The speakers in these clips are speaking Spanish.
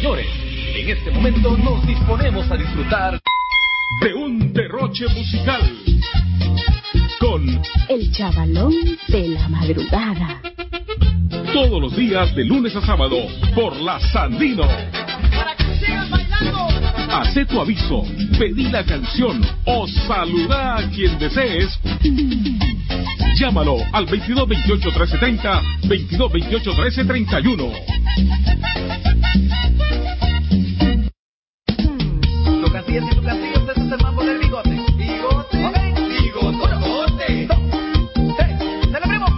señores, en este momento nos disponemos a disfrutar de un derroche musical con el chavalón de la madrugada. Todos los días de lunes a sábado por la Sandino. Para que sigas bailando. Hacé tu aviso, pedí la canción o saluda a quien desees. Llámalo al 22 28 370, 22 28 1331. Tu casillas y tu casillas, este es el mambo del bigote. Bigote, ok, bigote. 2, 3, celebremos.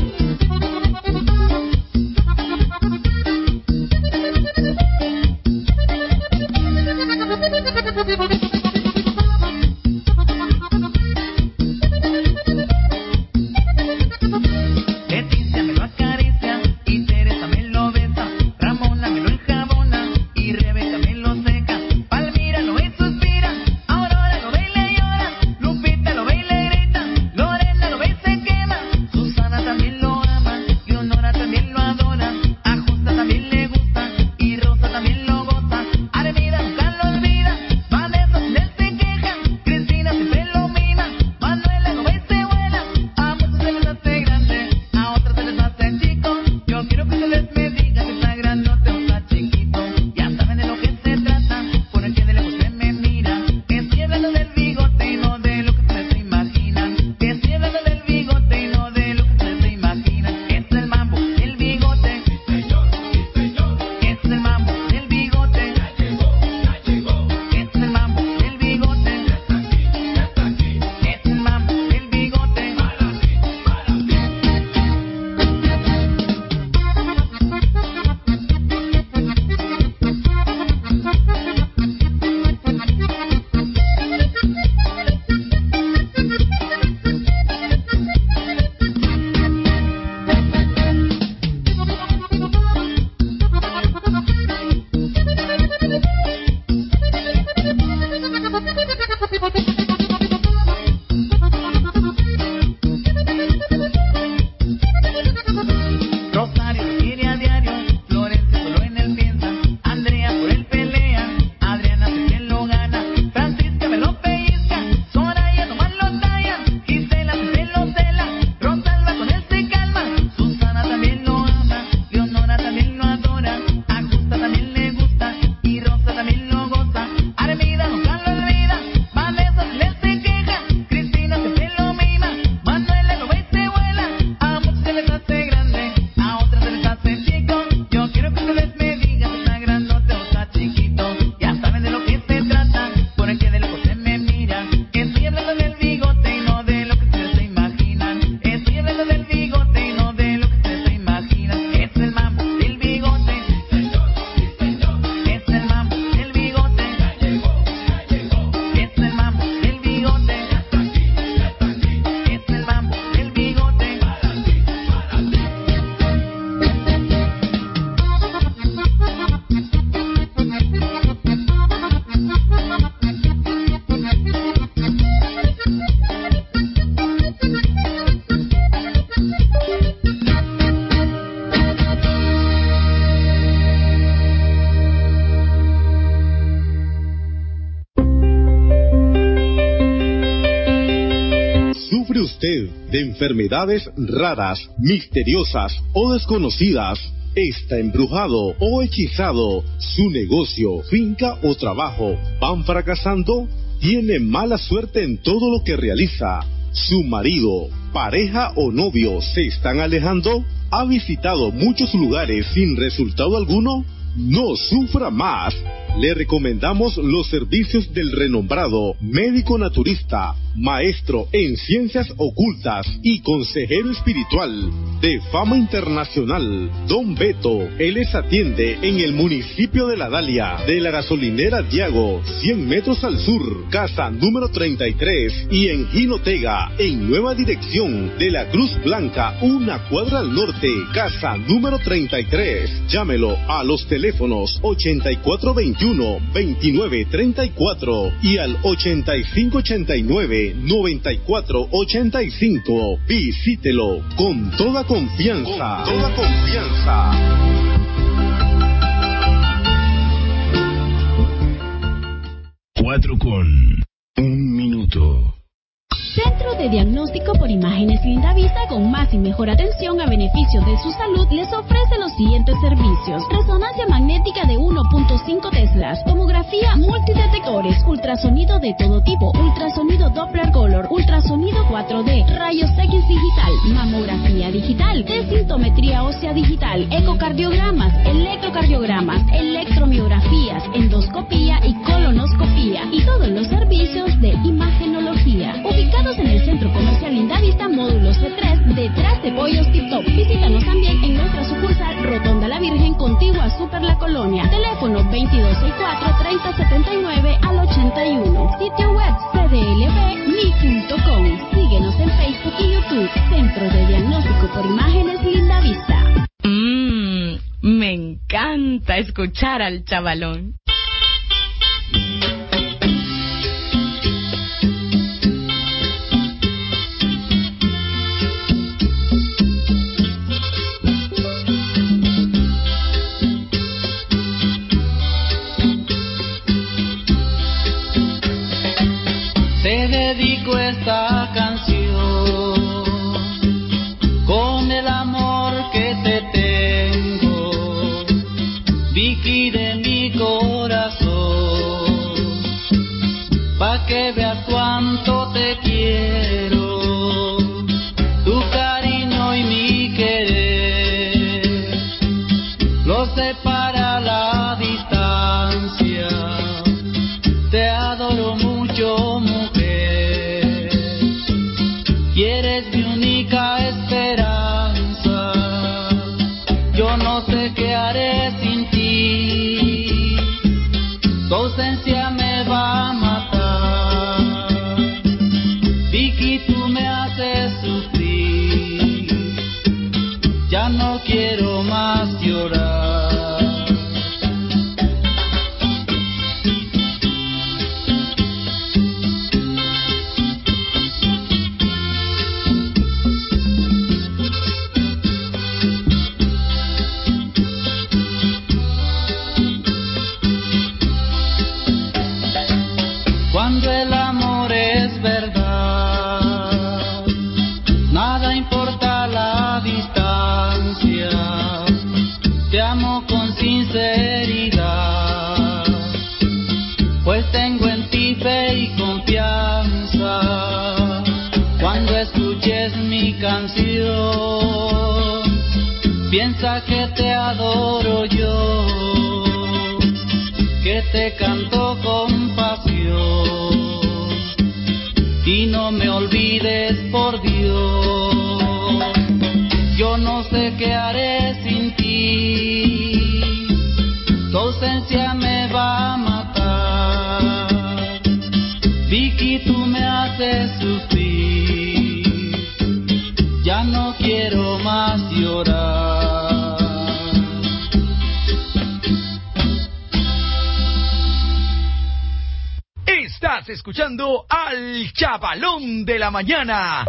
Leticia me lo acaricia y Teresa me lo besa, Ramona me lo enjabona y Rebeca me lo seca, Palmira lo ve y suspira, Aurora lo ve y le llora, Lupita lo ve y le grita, Lorena lo ve y se quema, Susana también lo ama, Leonora también lo adora, a Justa también le gusta y Rosa también lo goza, Armida nunca lo olvida, Vanessa sin él se queja, Cristina siempre lo mima, Manuela lo ve y se vuela, a muchos se les hace grande, a otros se les hace chico. Yo quiero que ustedes me digan si está grandote o está chiquito. Ya saben de lo que se trata, por el que de lejos se me mira. Estoy hablando del bigote y no de lo que ustedes se imaginan. Estoy hablando del bigote y no de lo que ustedes se imaginan. Es el mambo del bigote. Es el mambo del bigote. Es el mambo del bigote. Es el mambo del bigote. Rosario lo quiere a diario, Florencia solo en él piensa, Andrea por él pelea, Adriana sé que lo gana, Francisca me lo pellizca, Soraya nomás lo talla, Gisela se lo cela, Rosalba con él se calma, Susana también lo ama, Leonora también lo adora, a Justa también le gusta y Rosa también lo goza, Armida nunca lo olvida, Vanessa sin él se queja, Cristina siempre lo mima, Manuela lo ve y se vuela, a muchos se les hace grande, a otros se les hace chico. Yo quiero que ustedes me digan si está grandote o está chiquito. Ya saben de lo que se trata, por el que de lejos se me mira. Estoy hablando del bigote y no de lo que ustedes se imaginan. Estoy hablando del bigote y no de lo que ustedes se imaginan. Es el mambo del bigote. Es el mambo del bigote. Es el mambo del bigote. Es el mambo del bigote. ¿Sufre usted de enfermedades raras, misteriosas o desconocidas? ¿Está embrujado o hechizado? ¿Su negocio, finca o trabajo van fracasando? ¿Tiene mala suerte en todo lo que realiza? ¿Su marido, pareja o novio se están alejando? ¿Ha visitado muchos lugares sin resultado alguno? No sufra más. Le recomendamos los servicios del renombrado médico naturista, maestro en ciencias ocultas y consejero espiritual de fama internacional, Don Beto. Él les atiende en el municipio de La Dalia, de la gasolinera Diago, 100 metros al sur, casa número 33, y en Jinotega, en nueva dirección de la Cruz Blanca, una cuadra al norte, casa número 33. Llámelo a los teléfonos 8421-2934 y al 8589-9485. Visítelo con toda confianza. de Diagnóstico por Imágenes Lindavista, con más y mejor atención a beneficio de su salud, les ofrece los siguientes servicios: resonancia magnética de 1.5 teslas, tomografía multidetectores, ultrasonido de todo tipo, ultrasonido Doppler Color, ultrasonido 4D, rayos X digital, mamografía digital, densitometría ósea digital, ecocardiogramas, electrocardiogramas, electromiografías, endoscopía y colonoscopía, y todos los servicios de imagenología. Ubicados en el Centro Comercial Lindavista, módulo C3, detrás de Pollos Tip Top. Visítanos también en nuestra sucursal Rotonda La Virgen, contigua a Super La Colonia. Teléfono 2264-3079 al 81. Sitio web cdlbmi.com. Síguenos en Facebook y YouTube. Centro de Diagnóstico por Imágenes Lindavista. Me encanta escuchar al chavalón. Te dedico esta canción con el amor que te tengo, Vicky de mi corazón, pa' que veas cuánto te quiero, tu cariño y mi querer, lo separa la distancia, te adoro mucho, mujer, y eres mi única esperanza, yo no sé qué haré sin ti, tu ausencia me va a matar, Vicky, tú me haces sufrir, ya no quiero más llorar. Cuando el amor es verdad, nada importa la distancia, te amo con sinceridad, pues tengo en ti fe y confianza. Cuando escuches mi canción, piensa que te adoro yo, que te canto con pasión, y no me olvides, por Dios, yo no sé qué haré sin ti, tu ausencia me va a matar, Vicky, tú me haces sufrir, ya no quiero más llorar. Estás escuchando al Chavalón de la Mañana.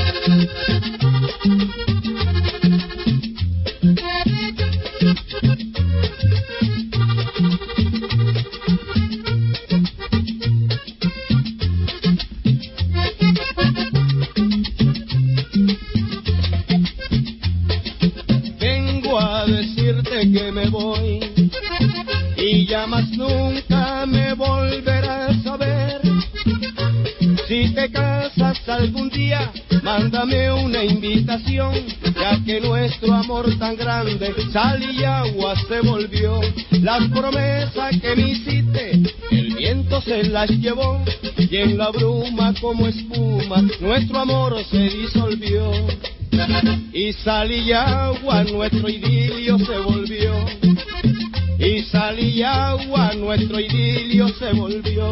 Vengo a decirte que me voy y ya más nunca me volverás a ver. Si te casas algún día, mándame una invitación, ya que nuestro amor tan grande, sal y agua se volvió. Las promesas que me hiciste, el viento se las llevó, y en la bruma como espuma, nuestro amor se disolvió. Y sal y agua, nuestro idilio se volvió. Y sal y agua, nuestro idilio se volvió.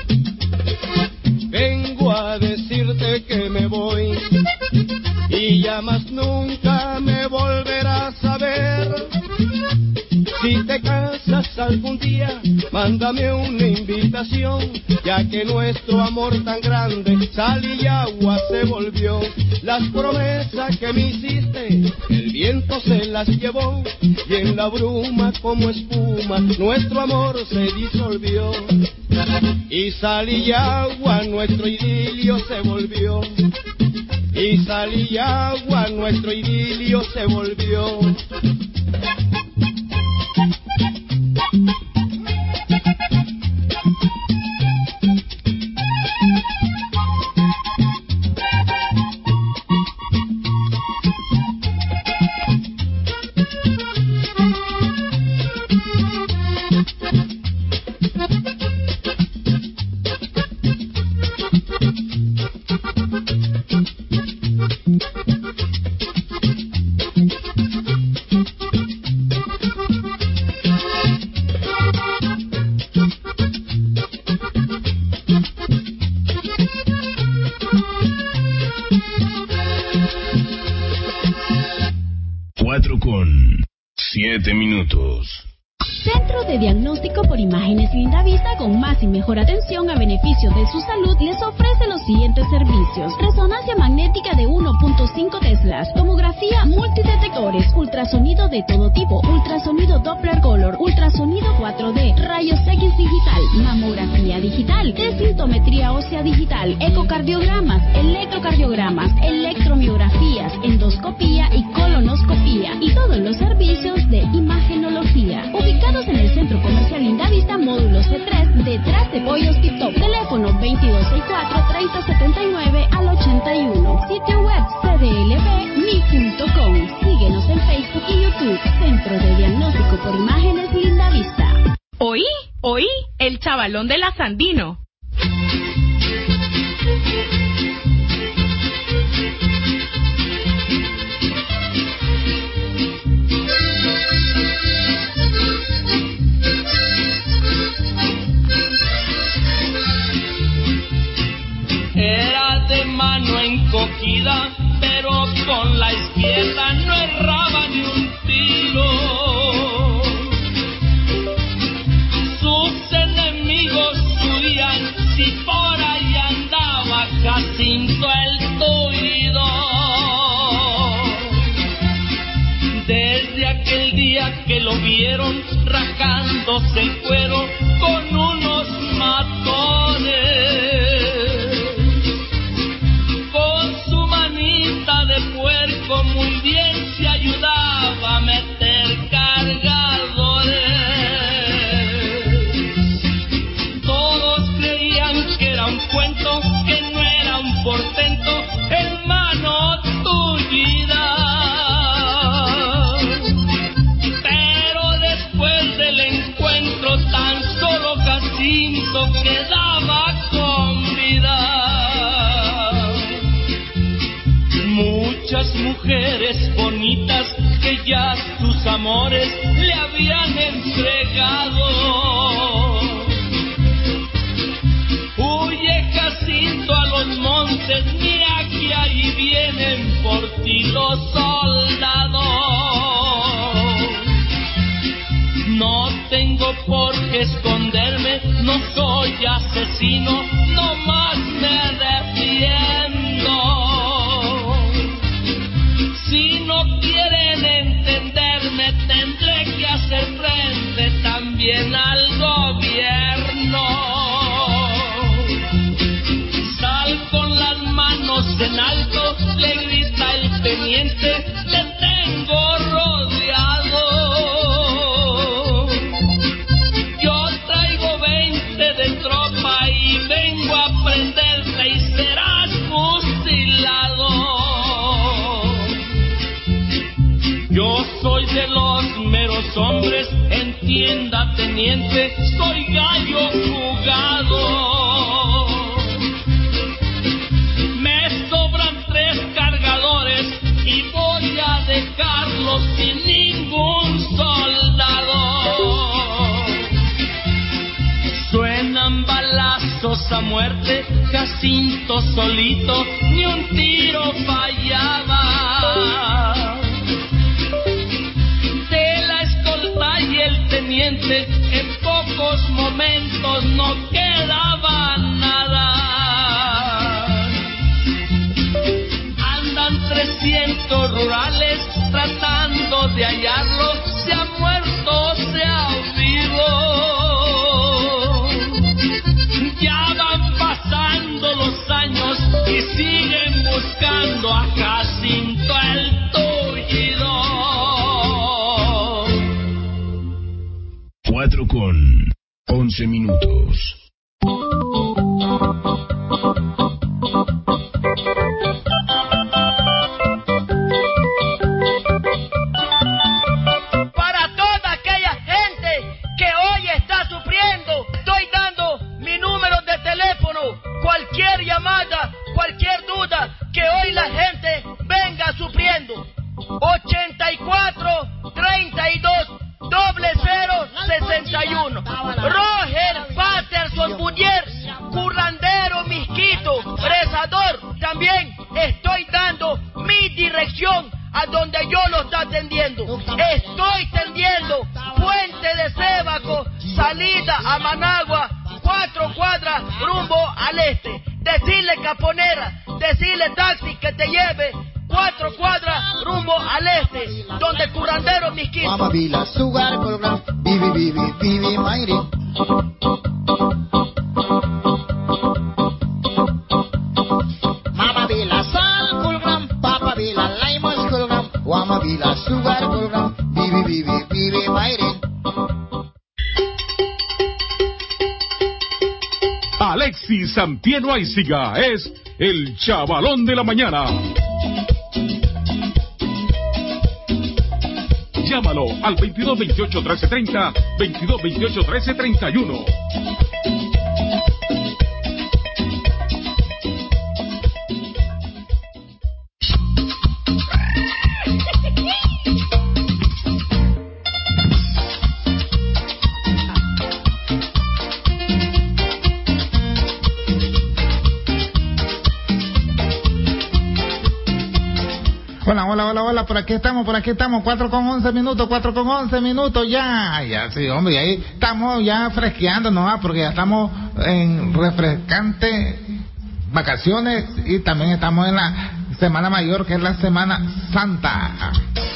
Vengo a decirte que me voy y ya ya más nunca me volverás a ver. Si te casas algún día, mándame una invitación, ya que nuestro amor tan grande, sal y agua se volvió. Las promesas que me hiciste, el viento se las llevó, y en la bruma como espuma, nuestro amor se disolvió. Y sal y agua, nuestro idilio se volvió. Y sal y agua, nuestro idilio se volvió. Centro de Diagnóstico por Imágenes Lindavista, con más y mejor atención a beneficio de su salud, les ofrece los siguientes servicios: resonancia magnética de 1.5 teslas, tomografía multidetectores, ultrasonido de todo tipo, ultrasonido Doppler Color, ultrasonido 4D, rayos X digital, mamografía digital, desintometría ósea digital, ecocardiogramas, electrocardiogramas, electromiografías, endoscopía y colonoscopía, y todos los servicios de imagenología. Ubicados en el Centro Comercial Lindavista, módulo C3, detrás de Pollos Tip Top. Teléfono 2264-3079 al 81. Sitio web cdlbmi.com. Síguenos en Facebook y YouTube. Centro de Diagnóstico por Imágenes Lindavista. Oí, el chavalón de la Sandino. Era de mano encogida, pero con la izquierda no erraba ni un tiro. Sus enemigos huían si por ahí andaba Jacinto el Tuido. Desde aquel día que lo vieron rajándose el cuero con unos matones, puerco muy bien se ayudaba a meter cargadores. Todos creían que era un cuento, que no era un portento, hermano Tullida. Pero después del encuentro tan solo Jacinto quedaba con vida. Muchas mujeres bonitas que ya sus amores le habían entregado. Huye Jacinto a los montes, mira que ahí vienen por ti los soldados. No tengo por qué esconderme, no soy asesino, nomás me defiendo. Si no quieren entenderme, tendré que hacer frente también al gobierno. Sal con las manos en alto, le grita el teniente, te tengo rodeado. Yo traigo 20 de tropa y vengo a prenderte y serás fusilado. Yo soy de los meros hombres, entienda teniente, soy gallo jugado. Me sobran 3 cargadores y voy a dejarlos sin ningún soldado. Suenan balazos a muerte, Jacinto solito, ni un tiro fallaba. De la escolta y el teniente en pocos momentos no quedaba nada. Andan 300 rurales tratando de hallarlo, se ha muerto, se ha vivo. Ya van pasando los años y siguen buscando a Jacinto el Tullido. 4:11. Para toda aquella gente que hoy está sufriendo, estoy dando mi número de teléfono. Cualquier llamada, cualquier duda, que hoy la gente venga sufriendo. 84 32 0061. Roger Patterson Budier, currandero Misquito, fresador. También estoy dando mi dirección a donde yo lo está atendiendo. Estoy tendiendo Puente de Sébaco, salida a Managua, 4 cuadras rumbo al este. Decirle caponera, decirle taxi que te lleve 4 cuadras rumbo al este, donde currandero Misquito. Mama Vila Sugar Colgram, Bibi Mayri. Mama Vila Sal Colgram, Papa Vila Limos Colgram, Mama Vila Sugar Colgram, Bibi Mayri. Alexis Santieno Aiziga es el chavalón de la mañana. Llámalo al 2228-1330, 2228-1331. Hola, por aquí estamos, 4:11 minutos, ya, sí, hombre, y ahí estamos ya fresqueándonos, porque ya estamos en refrescantes vacaciones y también estamos en la Semana Mayor, que es la Semana Santa.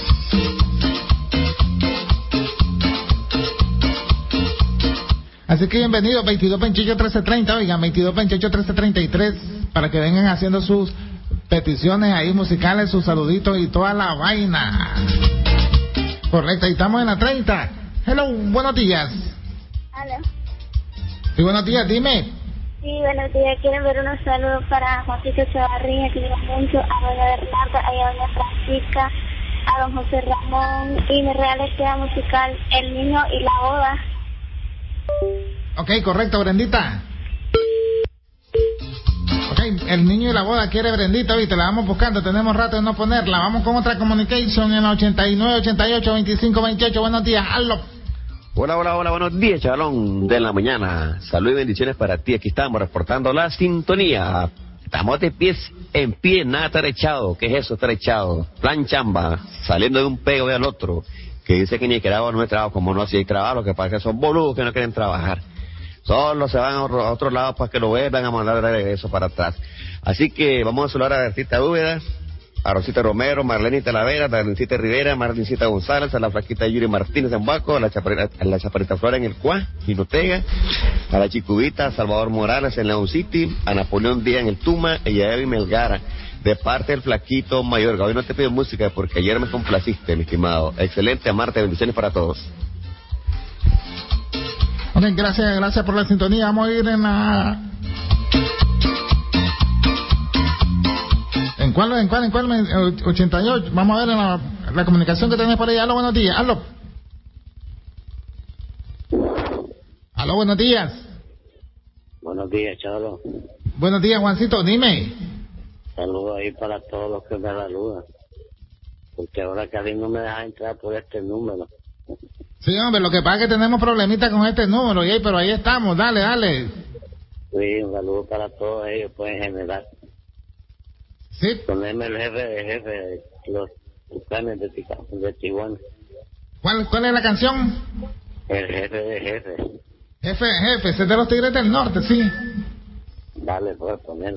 Así que bienvenidos, 2228-1330, oigan, 2228-1333, para que vengan haciendo sus peticiones ahí musicales, sus saluditos y toda la vaina. Correcto, y estamos en la 30. Hello, buenos días. Hola. Sí, buenos días, dime. Sí, buenos días. Quiero ver unos saludos para Juancito Chavarría, que quiero mucho, a doña Bernarda, a doña Francisca, a don José Ramón, y me regala el tema musical El Niño y la Boda. Ok, correcto, Brendita. Ok, El Niño y la Boda quiere Brendita, ¿viste? La vamos buscando, tenemos rato de no ponerla. Vamos con otra communication en la 89-88-25-28. Buenos días, aló. Hola, buenos días, chavalón de la mañana. Salud y bendiciones para ti. Aquí estamos reportando la sintonía. Estamos de pies en pie, nada estar echado. ¿Qué es eso, estar echado? Plan chamba, saliendo de un pego al otro, que dice que Nicaragua no es trabajo. Como no, si hay trabajo, lo que pasa es que son boludos que no quieren trabajar. Solo se van a otro lado para que lo vuelvan a mandar de regreso para atrás. Así que vamos a saludar a Bertita Úbeda, a Rosita Romero, Marlene Talavera, a Darlencita Rivera, a Marlencita González, a la flaquita Yuri Martínez en Baco, a la chaparita Flora en el Cuá, Jinotega, a la Chicubita, a Salvador Morales en León City, a Napoleón Díaz en el Tuma y a Evi Melgara, de parte del flaquito Mayorga. Hoy no te pido música porque ayer me complaciste, mi estimado. Excelente, amarte, bendiciones para todos. Ok, gracias por la sintonía. Vamos a ir en la... ¿En cuál? 88. Vamos a ver en la comunicación que tenés por ahí. Aló, buenos días. Aló, buenos días. Buenos días, Chalo. Buenos días, Juancito, dime. Saludos ahí para todos los que me saludan. Porque ahora Karim no me deja entrar por este número. Sí, hombre, lo que pasa es que tenemos problemitas con este número, pero ahí estamos, dale. Sí, un saludo para todos ellos, pues, en general. Sí. Poneme el jefe de los Tucanes de Tijuana. ¿Cuál es la canción? El jefe de jefe. Jefe, ese es de los Tigres del Norte, sí. Dale, pues, ponerlo.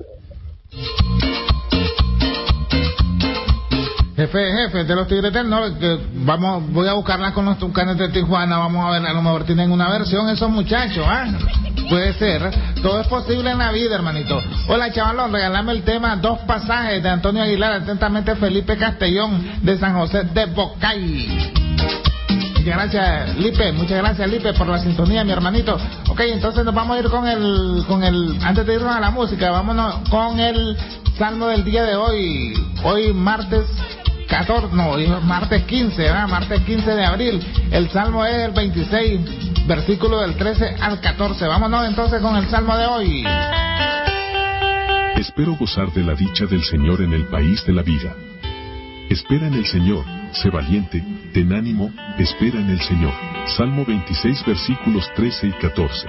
Jefe, de los Tigres del Norte, que voy a buscarla con los Tucanes de Tijuana, vamos a ver, a lo mejor tienen una versión esos muchachos, puede ser, todo es posible en la vida, hermanito. Hola, chavalón, regálame el tema Dos Pasajes de Antonio Aguilar, atentamente Felipe Castellón de San José de Bocay. Muchas gracias, Lipe, por la sintonía, mi hermanito. Ok, entonces nos vamos a ir con el, antes de irnos a la música, vámonos con el salmo del día de hoy martes 15, martes 15 de abril. El salmo es el 26, versículo del 13 al 14. Vámonos entonces con el salmo de hoy. Espero gozar de la dicha del Señor en el país de la vida. Espera en el Señor, sé valiente, ten ánimo, espera en el Señor. Salmo 26, versículos 13 y 14.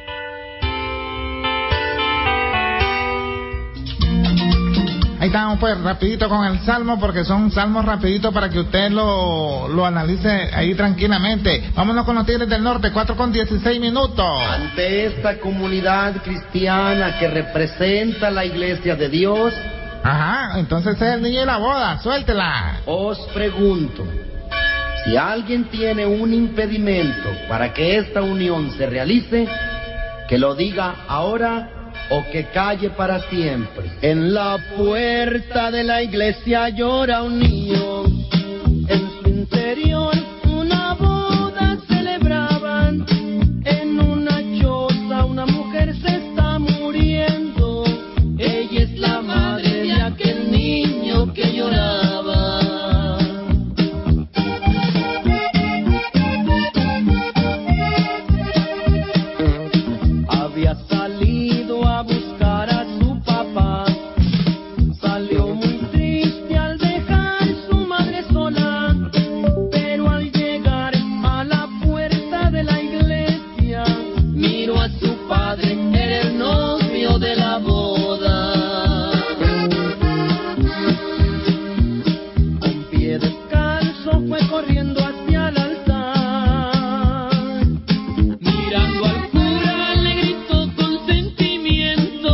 Ahí estamos pues, rapidito con el salmo, porque son salmos rapiditos para que usted lo analice ahí tranquilamente. Vámonos con los Tigres del Norte, 4:16. Ante esta comunidad cristiana que representa la Iglesia de Dios, entonces es el niño de la boda, suéltela. Os pregunto, si alguien tiene un impedimento para que esta unión se realice, que lo diga ahora o que calle para siempre. En la puerta de la iglesia llora un niño, en su interior una boda celebraban, en una choza una mujer se está muriendo, ella es la madre de aquel niño que lloraba. Había salido a buscar a su papá, salió muy triste al dejar su madre sola, pero al llegar a la puerta de la iglesia, miró a su padre, era el novio de la boda. Con pie descalzo fue corriendo hacia el altar, mirando al cura le gritó con sentimiento: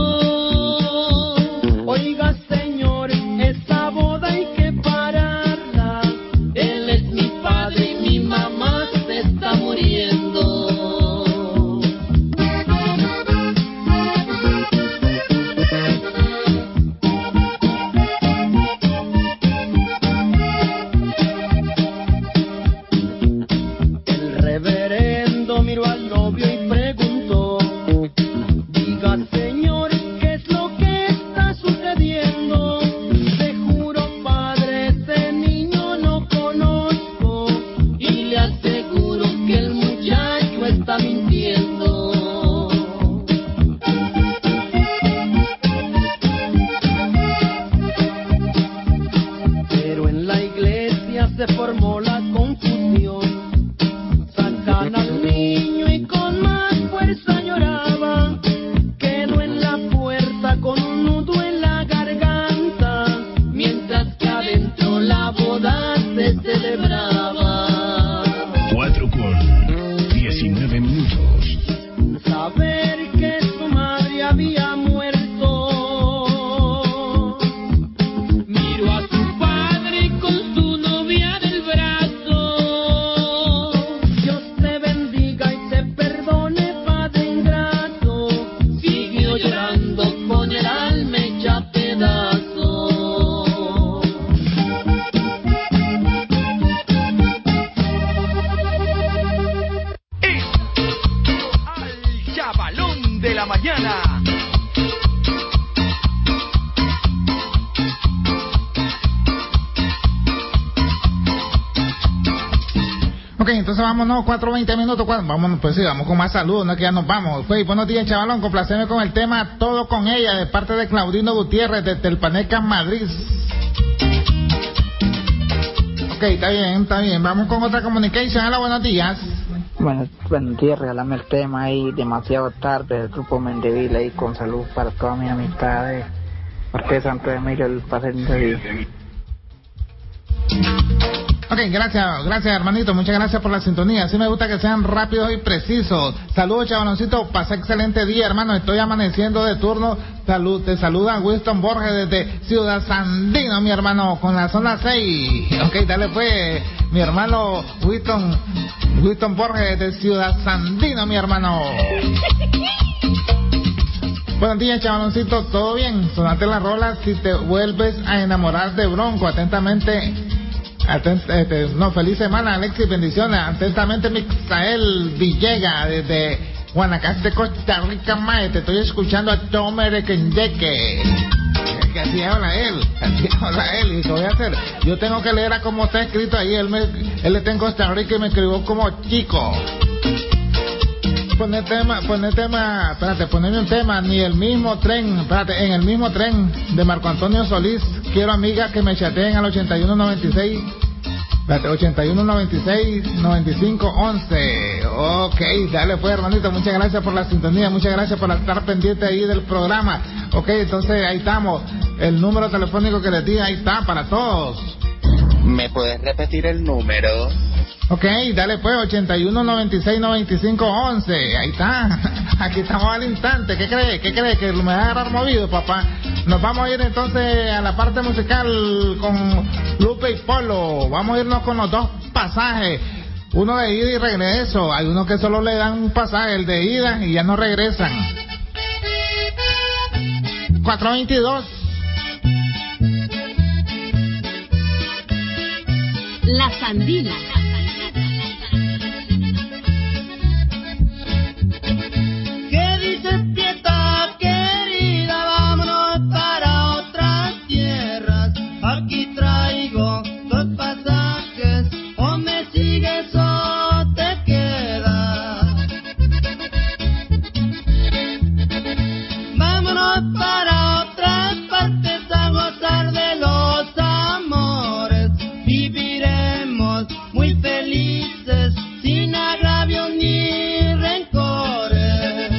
oiga señor, esa boda hay que pararla, él es mi padre y mi mamá se está muriendo. El reverendo miró al novio y preguntó: diga señor, ¿qué es lo que está sucediendo? Te juro padre, ese niño no conozco, y le aseguro que el muchacho está mintiendo. Pero en la iglesia se formó la confusión, sacan al niño y con más fuerza lloraba, quedó en la puerta con un nudo en la garganta, mientras que adentro la boda se celebraba. 4:19. Sin saber que su madre había muerto, miró a su padre con su novia del brazo. Dios te bendiga y te perdone, padre ingrato. Siguió llorando con el alma hecha pedazos. Al chavalón de la mañana. Ok, entonces vámonos, 4:20. Vámonos, pues sí, vamos con más saludos, no es que ya nos vamos. Pues, buenos días, chavalón, complaceme con el tema Todo con ella, de parte de Claudino Gutiérrez, de Telpaneca, Madrid. Ok, está bien, vamos con otra comunicación. Hola, buenos días. Buenos días, regálame el tema ahí, demasiado tarde, del grupo Mendeville ahí, con salud para todas mis amistades. Parte de Santo Emilio, el paciente de día. Ok, gracias hermanito, muchas gracias por la sintonía. Sí me gusta que sean rápidos y precisos. Saludos, chavaloncito, pasa excelente día, hermano. Estoy amaneciendo de turno. Te saluda Winston Borges desde Ciudad Sandino, mi hermano, con la zona 6. Ok, dale pues, mi hermano Winston Borges desde Ciudad Sandino, mi hermano. Buenos días, chavaloncito, ¿todo bien? Sonate la rola si te vuelves a enamorar de Bronco. Atentamente, feliz semana, Alexis, bendiciones. Atentamente, Mixael Villegas, desde Guanacaste, Costa Rica, mae. Te estoy escuchando a Tomer Kendeque. Que así habla él. ¿Y qué voy a hacer? Yo tengo que leer a cómo está escrito ahí. Él está en Costa Rica y me escribió como chico. Poneme un tema, ni el mismo tren, en el mismo tren de Marco Antonio Solís, quiero amigas que me chateen al 8196, 9511. Ok, dale pues, hermanito, muchas gracias por la sintonía, muchas gracias por estar pendiente ahí del programa. Ok, entonces ahí estamos, el número telefónico que les di, ahí está, para todos. ¿Me puedes repetir el número? Ok, dale pues, 81969511, ahí está, aquí estamos al instante. ¿Qué cree? Que me va a agarrar movido, papá? Nos vamos a ir entonces a la parte musical con Lupe y Polo. Vamos a irnos con los dos pasajes, uno de ida y regreso. Hay unos que solo le dan un pasaje, el de ida, y ya no regresan. 422. La Sandina. ¿Qué dices, Pieta, querida? Vámonos para otras tierras. Aquí traigo dos pasajes. O me sigues o te quedas. Vámonos para otras partes a gozar de los amores. Viviremos muy felices, sin agravios ni rencores.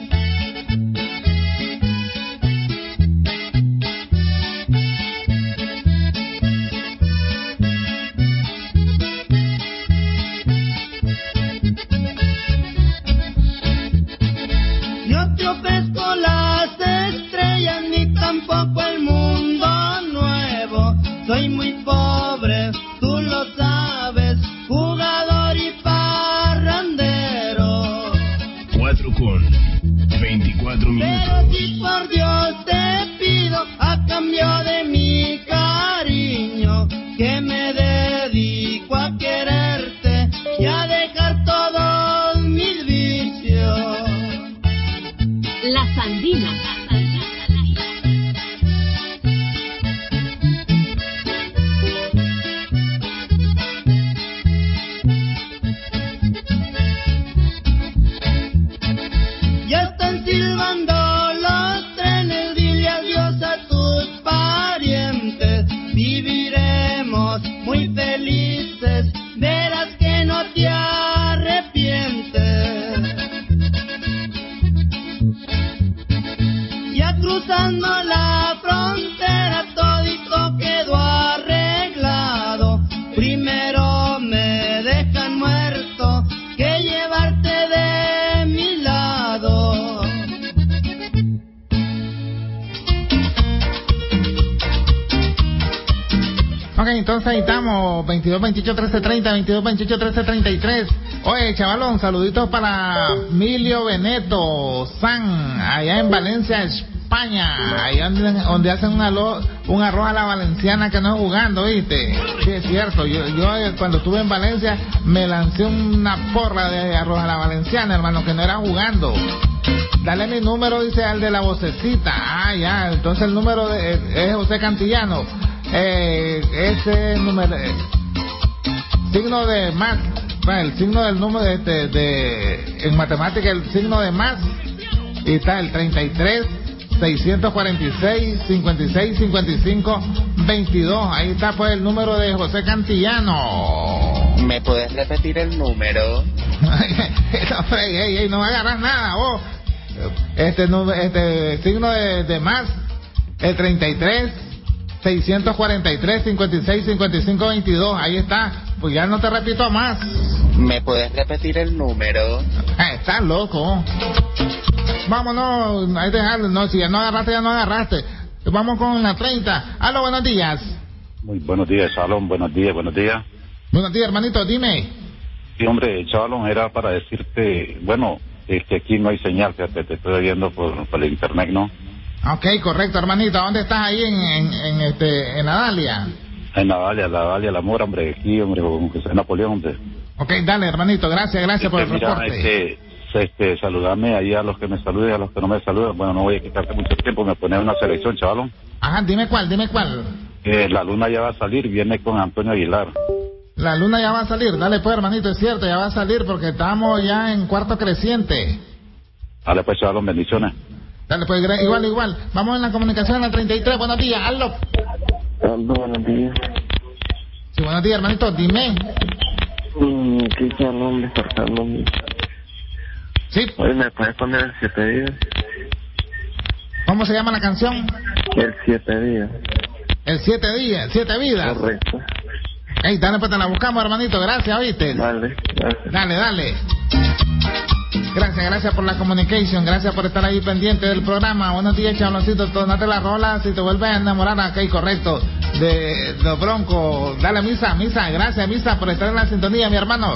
No te ofrezco las estrellas ni tampoco el mundo nuevo. Soy muy pobre, tú lo sabes, jugador y parrandero. 4:24. Pero si por Dios te pido, a cambio de mi cariño, que me dedico a quererte y a dejar todos mis vicios. La Sandina. Ya están silbando los trenes, dile adiós a tus parientes. Viviremos muy felices, verás que no te arrepientes. Ya cruzando la frontera todito quedó arreglado. Primero me dejan muerto que llevarte de mi lado. Ok, entonces ahí estamos, 2228-1330, 2228-1333. Oye, chavalón, saluditos para Emilio Beneto San, allá en Valencia, España, allá donde hacen un arroz a la valenciana que no es jugando, ¿viste? Sí, es cierto, yo cuando estuve en Valencia me lancé una porra de arroz a la valenciana, hermano, que no era jugando. Dale mi número, dice al de la vocecita. Ah, ya, entonces el número es José Cantillano. Ese número, signo de más, el signo del número en matemática, el signo de más, y está el 33 646 56 55 22. Ahí está pues el número de José Cantillano. ¿Me puedes repetir el número? No agarras nada vos. Signo de más, el 33 643 56 55 22. Ahí está. Pues ya no te repito más. ¿Me puedes repetir el número? Estás loco. Vámonos, ahí dejarlo. No, si ya no agarraste, ya no agarraste. Vamos con la 30. Aló, buenos días. Muy buenos días, Chavalón. Buenos días, buenos días. Buenos días, hermanito, dime. Sí, hombre, Chavalón, era para decirte, bueno, es que aquí no hay señal, fíjate, te estoy viendo por el internet, ¿no? Ok, correcto, hermanito. ¿Dónde estás ahí en la Dalia? En la Dalia, la Mora, hombre, aquí, hombre, en Napoleón, hombre. Ok, dale, hermanito, gracias por el reporte. Saludame ahí a los que me saluden y a los que no me saludan. Bueno, no voy a quitarte mucho tiempo, me pones una selección, Chavalón. Ajá, dime cuál. La luna ya va a salir, viene con Antonio Aguilar. La luna ya va a salir, dale pues, hermanito, es cierto, ya va a salir porque estamos ya en cuarto creciente. Dale pues, Chavalón, bendiciones. Dale pues, igual. Vamos en la comunicación en la 33, buenos días, Aldo. Buenos días. Sí, buenos días, hermanito, dime. ¿Qué Chavalón despertando? Sí. Oye, ¿me puedes poner el 7 días? ¿Cómo se llama la canción? El 7 días. El 7 días, 7 vidas. Correcto. Ey, dale pues, te la buscamos, hermanito, gracias, ¿oíste? Dale. Dale. Gracias por la communication, gracias por estar ahí pendiente del programa. Buenos días, chavaloncito, tómate la rola si te vuelves a enamorar, ok, correcto, de los Broncos. Dale, Misa, gracias, Misa, por estar en la sintonía, mi hermano.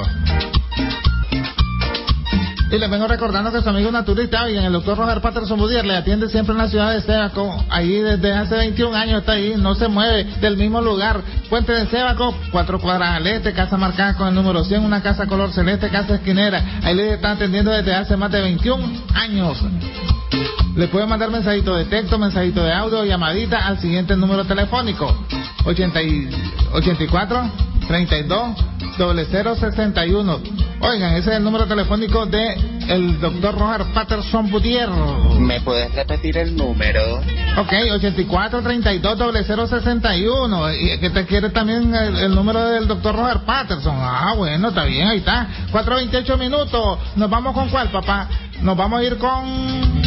Y les vengo recordando que su amigo naturista, oigan, el doctor Roger Patterson Budier le atiende siempre en la ciudad de Sébaco. Ahí desde hace 21 años está ahí, no se mueve del mismo lugar. Puente de Sébaco, 4 cuadras al este, casa marcada con el número 100, una casa color celeste, casa esquinera. Ahí le están atendiendo desde hace más de 21 años. Le pueden mandar mensajito de texto, mensajito de audio, llamadita al siguiente número telefónico: 84 32 0061. Oigan, ese es el número telefónico de el doctor Roger Patterson Budier. ¿Me puedes repetir el número? Ok, 84 32 0061. Y que te quiere también el número del doctor Roger Patterson. Bueno, está bien, ahí está. 4:28 minutos. ¿Nos vamos con cuál, papá? Nos vamos a ir con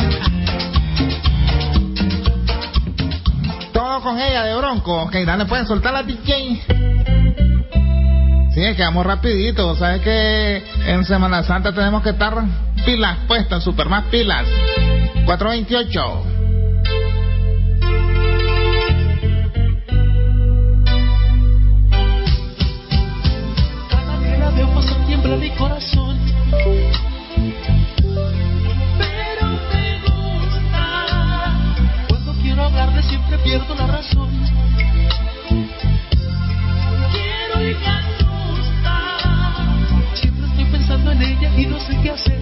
Todo con ella de Bronco. Ok, dale, pueden soltar la DJ. Sí, quedamos rapidito. Sabes que en Semana Santa tenemos que estar pilas puestas, super más pilas. 4:28. Cada que la veo pasar tiembla mi corazón. Pero me gusta. Cuando quiero hablarle siempre pierdo la razón. Quiero y me asusta. Siempre estoy pensando en ella y no sé qué hacer.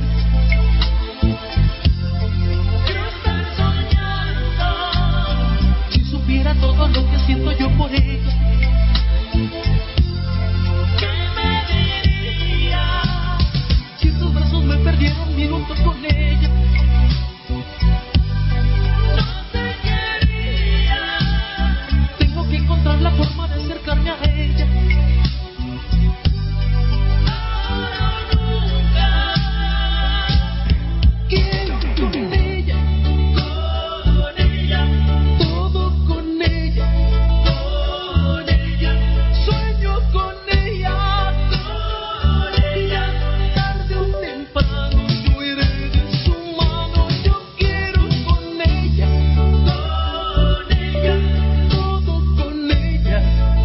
Quiero estar soñando. Si supiera todo lo que siento yo por ella. ¿Qué me diría? Si tus brazos me perdieron minutos con ella. No sé qué haría. Tengo que encontrar la forma de acercarme a ella. Ahora o nunca. Quiero con ella, todo con ella, sueño con ella, tarde o temprano yo iré de su mano. Yo quiero con ella, todo con ella,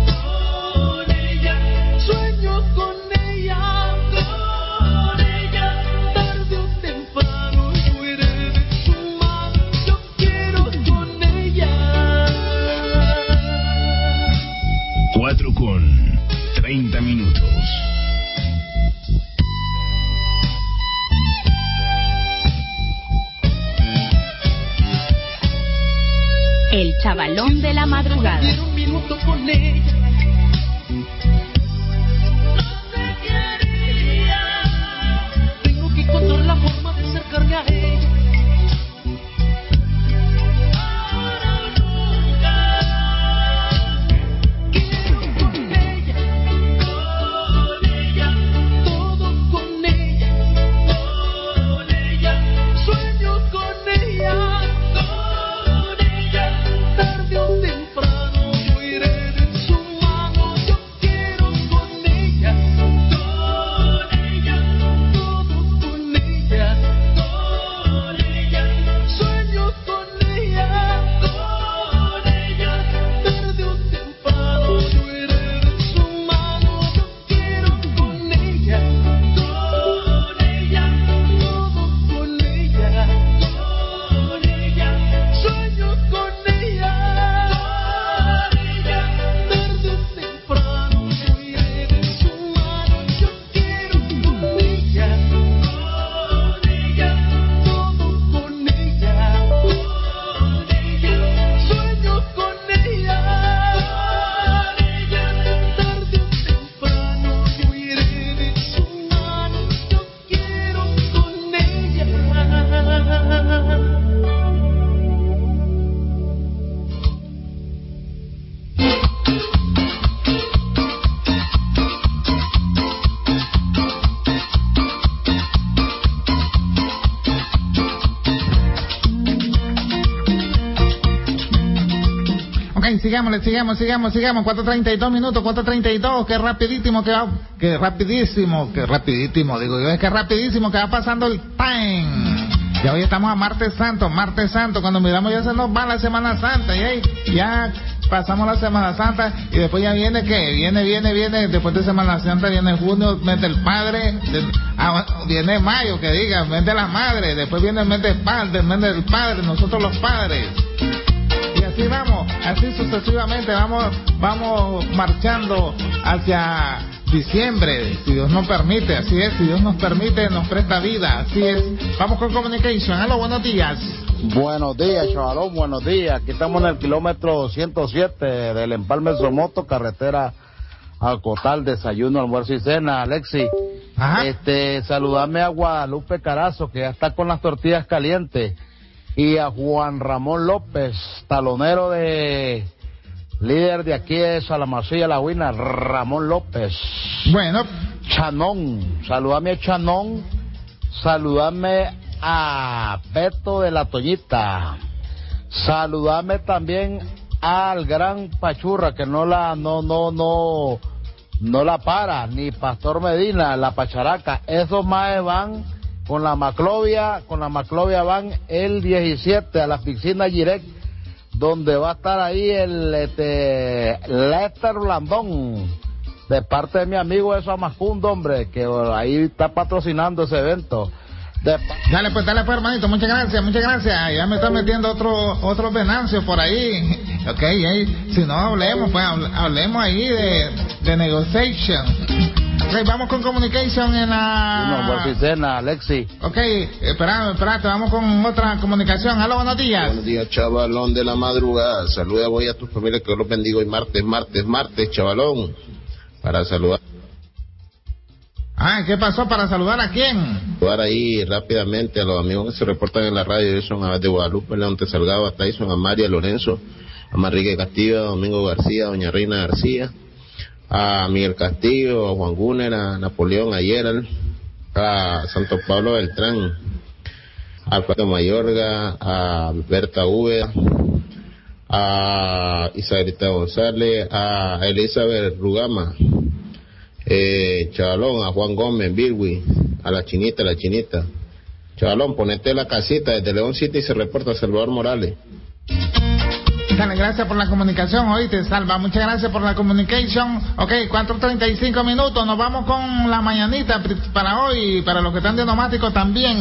sueño con ella, tarde o temprano yo iré de su mano. Yo quiero con ella. 4:30. El chavalón de la madrugada. Quiero un minuto con ella. No sé qué haría. Tengo que encontrar la forma de acercarme a ella. Ahora o nunca. Quiero con ella, todo con ella, sueño con ella, tarde Sigamos, 4:32 minutos, 4:32, que rapidísimo que va pasando el time. Ya hoy estamos a martes santo, cuando miramos ya se nos va la Semana Santa, y ahí ya pasamos la Semana Santa, y después ya viene, después de Semana Santa viene junio, mes del padre, viene mayo, que diga, mes de la madre, después viene el mes del padre, nosotros los padres. Y así vamos, así sucesivamente vamos marchando hacia diciembre, si Dios nos permite, así es, si Dios nos permite, nos presta vida, así es. Vamos con Communication. Aló, buenos días. Buenos días, chavalón, buenos días. Aquí estamos en el kilómetro 107 del Empalme Somoto, carretera al Cotal, desayuno, almuerzo y cena, Alexi. Ajá. Saludame a Guadalupe Carazo, que ya está con las tortillas calientes, y a Juan Ramón López, talonero líder de aquí de Salamasilla, La Huina, Ramón López. Bueno. Chanón, saludame a Chanón, saludame a Beto de la Toñita, saludame también al gran Pachurra, que no la para, ni Pastor Medina, la Pacharaca. Esos maes van con la Maclovia van el 17 a la piscina Girec, donde va a estar ahí el Lester Blandón, de parte de mi amigo eso Amacundo, hombre, que ahí está patrocinando ese evento. Dale pues hermanito, muchas gracias, ya me está metiendo otro Venancio por ahí, ok, si no hablemos ahí de negotiation. Ok, vamos con Communication en la... Alexi. Ok, espérate, vamos con otra comunicación. Aló, buenos días. Buenos días, chavalón de la madrugada. Saluda voy a tu familia, que Dios los bendiga hoy martes, chavalón. Para saludar. ¿Qué pasó? ¿Para saludar a quién? Saludar ahí rápidamente a los amigos que se reportan en la radio. Ellos son a de Guadalupe, Leonte Salgado, a Tyson, a María Lorenzo, a Marrique Castillo, a Domingo García, a Doña Reina García, a Miguel Castillo, a Juan Gunner, a Napoleón, a Gerald, a Santo Pablo Beltrán, a Alfredo Mayorga, a Berta Úbeda, a Isabelita González, a Elizabeth Rugama, chavalón, a Juan Gómez, Birwi, a la chinita. Chavalón, ponete la casita desde León City, se reporta Salvador Morales. Dale, gracias por la comunicación, oíste, Salva, muchas gracias por la comunicación. Ok, 4:35 minutos, nos vamos con la mañanita para hoy, para los que están de nomáticos también.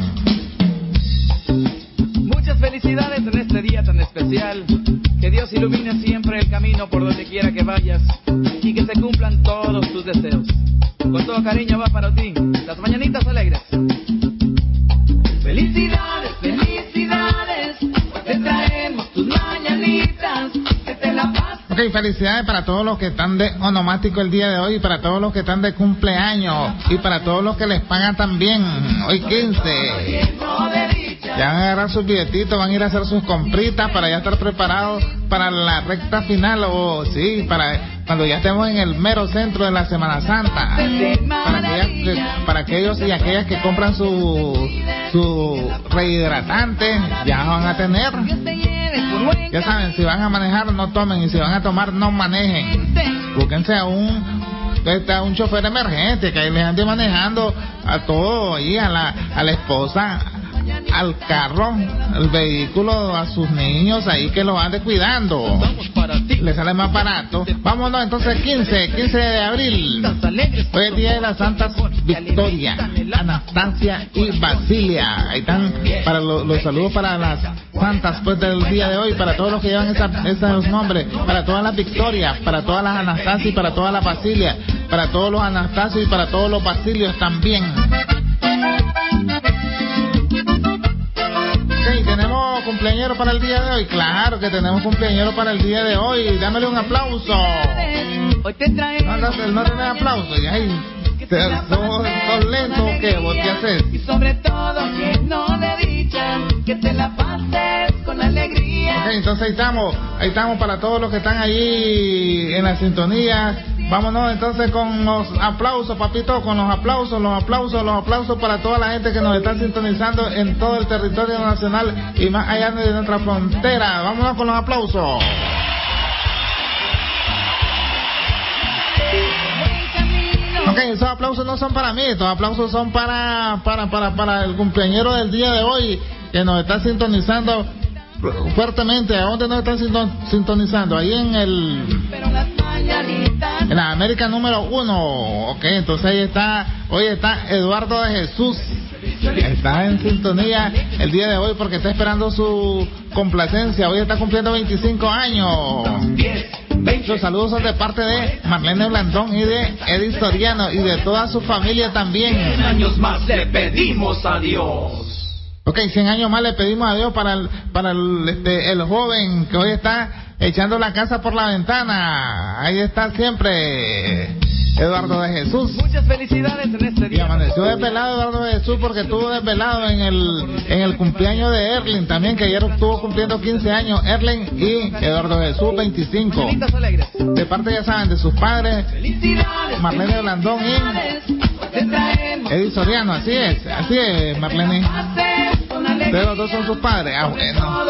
Muchas felicidades en este día tan especial, que Dios ilumine siempre el camino por donde quiera que vayas, y que se cumplan todos tus deseos. Con todo cariño va para ti, las mañanitas alegres. Felicidades, te traemos tus mañanitas, que te la pases. Ok, felicidades para todos los que están de onomático el día de hoy, para todos los que están de cumpleaños, y para todos los que les pagan también, hoy 15. Ya van a agarrar sus billetitos, van a ir a hacer sus compritas para ya estar preparados para la recta final, para cuando ya estemos en el mero centro de la Semana Santa. Para aquellos y aquellas que compran su rehidratante, ya van a tener. Ya saben, si van a manejar no tomen, y si van a tomar no manejen. Búsquense a un chofer emergente que les ande manejando a todo, ahí a la esposa, al carro, al vehículo, a sus niños ahí, que los ande cuidando, les sale más barato. Vámonos entonces, 15 de abril, hoy es día de las santas Victoria, Anastasia y Basilia. Ahí están para los saludos para las santas pues del día de hoy, para todos los que llevan esos nombres, para todas las Victorias, para todas las Anastasias y para todas las Basilia, para todos los Anastasios y para todos los Basilios también. ¿Tenemos cumpleañero para el día de hoy? Claro que tenemos cumpleañero para el día de hoy. Dámele un aplauso. No tenés aplauso. Y ahí, ¿sos lento o qué? ¿Vos qué haces? Y sobre todo que no de dicha, que te la pases con alegría. Ok, entonces ahí estamos para todos los que están ahí en la sintonía. Vámonos entonces con los aplausos, papito, con los aplausos para toda la gente que nos está sintonizando en todo el territorio nacional y más allá de nuestra frontera. Vámonos con los aplausos. Ok, esos aplausos no son para mí, estos aplausos son para el cumpleañero del día de hoy, que nos está sintonizando fuertemente. ¿A dónde nos están sintonizando? Ahí en la América número 1. Ok, entonces ahí está, hoy está Eduardo de Jesús. Está en sintonía el día de hoy porque está esperando su complacencia. Hoy está cumpliendo 25 años. Los saludos son de parte de Marlene Blandón y de Edith Soriano y de toda su familia también. 100 años más le pedimos a Dios. Ok, 100 años más le pedimos a Dios para el joven que hoy está echando la casa por la ventana. Ahí está siempre Eduardo de Jesús. Muchas felicidades en este día. Y amaneció desvelado Eduardo de Jesús porque estuvo desvelado en el cumpleaños de Erling también, que ayer estuvo cumpliendo 15 años. Erling y Eduardo de Jesús 25. De parte, ya saben, de sus padres, Marlene Blandón y Edith Soriano. Así es, Marlene. Ustedes los dos son sus padres. Ah, bueno.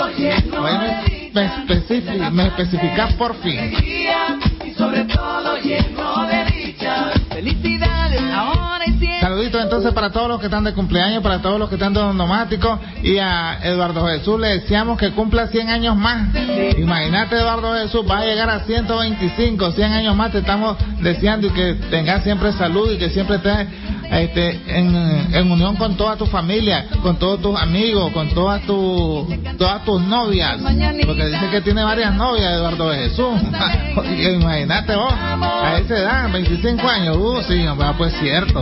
Me especificas por fin. Y sobre todo lleno de dicha. Felicidades ahora y siempre. Saluditos entonces para todos los que están de cumpleaños, para todos los que están de onomático, y a Eduardo Jesús le deseamos que cumpla 100 años más. Imagínate, Eduardo Jesús va a llegar a 125, 100 años más te estamos deseando, y que tengas siempre salud y que siempre estés en unión con toda tu familia, con todos tus amigos, con todas tus novias, porque dice que tiene varias novias Eduardo de Jesús. Imagínate vos, a esa edad, 25 años, sí, pues cierto.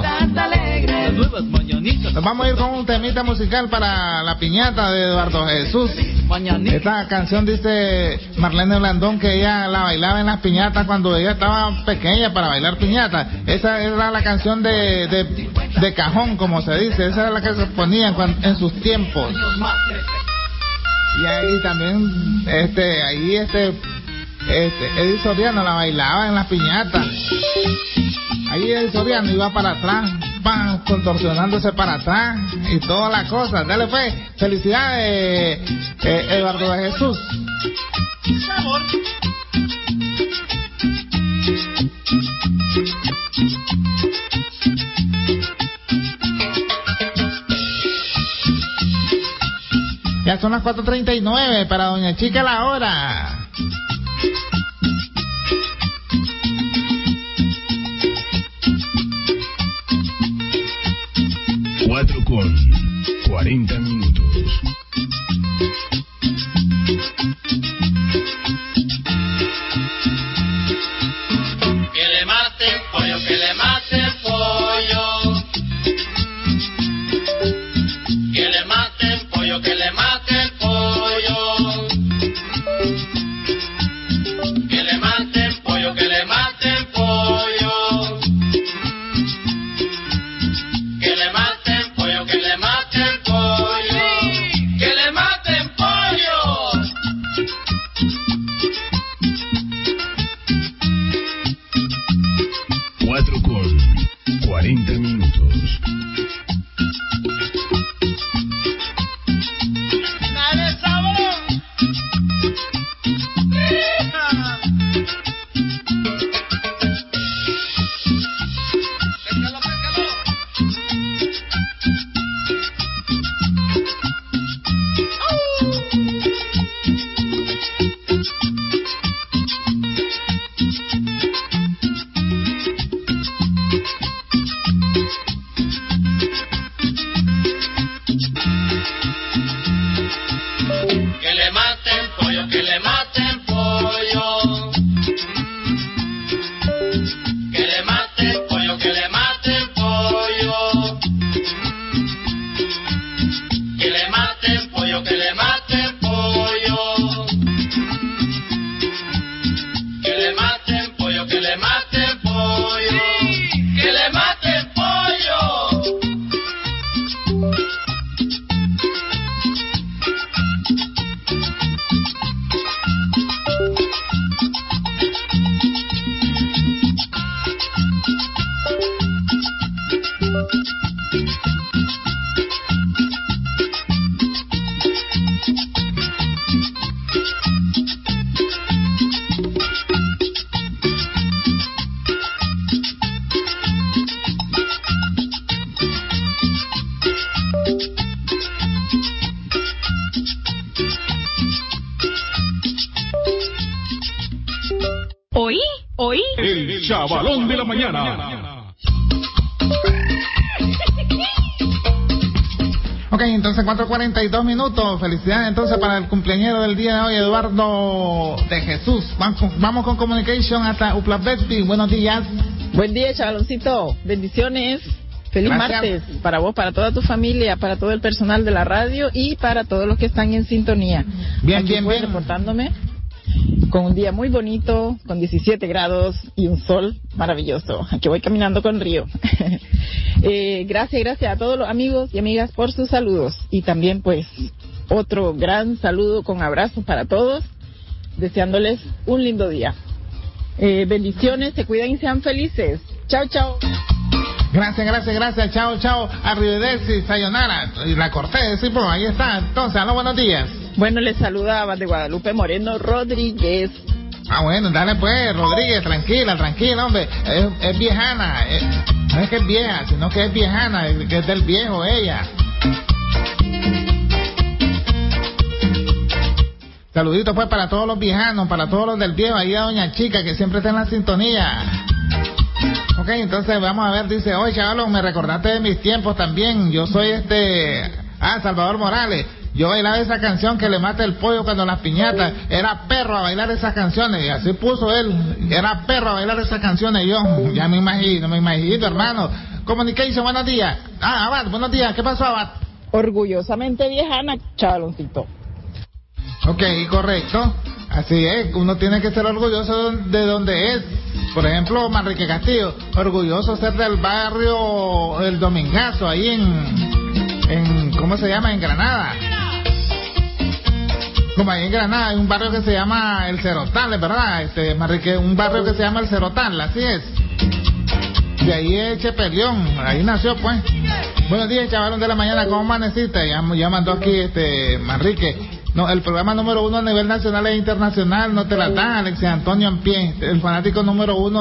Nos vamos a ir con un temita musical para la piñata de Eduardo Jesús. Esta canción dice Marlene Blandón que ella la bailaba en las piñatas cuando ella estaba pequeña para bailar piñata. Esa era la canción de cajón, como se dice. Esa era la que se ponía en sus tiempos. Y ahí también Edith Soriano la bailaba en las piñatas. Ahí Edith Soriano iba para atrás, contorsionándose para atrás y toda la cosa. Dale pues, felicidades Eduardo de Jesús. Sabor. Ya son las 4:39 para Doña Chica la hora. Con 40 minutos. Que le maten pollo, que le maten pollo. Que le maten pollo, que le maten pollo. Que le maten pollo, que le maten pollo. Que le maten pollo, que le maten pollo. Que le maten pollo. 4:40 minutos. ¡Dale sabor! Pécalo, pécalo. Que le maten pollo, que le maten pollo. Que le maten pollo, que le maten pollo. Que le maten pollo, que le maten pollo. Que le maten pollo, que le maten pollo. Que le maten pollo. ¿Oí? El Chavalón de la Mañana. Ok, entonces 4:42 minutos. Felicidades entonces para el cumpleañero del día de hoy, Eduardo de Jesús. Vamos con Communication hasta Upla Betty. Buenos días. Buen día, Chavaloncito. Bendiciones. Feliz Gracias. martes para vos, para toda tu familia, para todo el personal de la radio y para todos los que están en sintonía. Bien, bien. Reportándome con un día muy bonito, con 17 grados y un sol maravilloso. Aquí voy caminando con Río. Gracias a todos los amigos y amigas por sus saludos. Y también pues otro gran saludo con abrazos para todos, deseándoles un lindo día. Bendiciones, se cuidan y sean felices. Chao, chao. Gracias. Chao. Arrivederci, sayonara. Y la corté, sí, pues ahí está. Entonces, aló, buenos días. Bueno, les saludaba de Guadalupe Moreno Rodríguez. Ah, bueno, dale pues, Rodríguez, tranquila, hombre. Es viejana. No es que es vieja, sino que es viejana, que es del viejo ella. Saluditos pues para todos los viejanos, para todos los del viejo, ahí a Doña Chica, que siempre está en la sintonía. Ok, entonces vamos a ver, dice, oye, chavalón, me recordaste de mis tiempos también. Yo soy Salvador Morales. Yo bailaba esa canción que le mata el pollo cuando las piñatas. Era perro a bailar esas canciones. Y así puso él. Era perro a bailar esas canciones. Yo ya me imagino, hermano. Communication, buenos días. Abad, buenos días. ¿Qué pasó, Abad? Orgullosamente viejana, chavaloncito. Ok, correcto. Así es, uno tiene que ser orgulloso de donde es. Por ejemplo, Manrique Castillo, orgulloso ser del barrio El Domingazo, ahí en ¿cómo se llama? En Granada. Como ahí en Granada hay un barrio que se llama El Cerotal, ¿verdad? Manrique, un barrio que se llama El Cerotal, así es. De ahí es Chepelión, ahí nació pues. Buenos días, chavalón de la mañana, ¿cómo amaneciste? Ya mandó aquí Manrique. No, el programa número 1 a nivel nacional e internacional, no te la das, Alexis Antonio en pie, el fanático número 1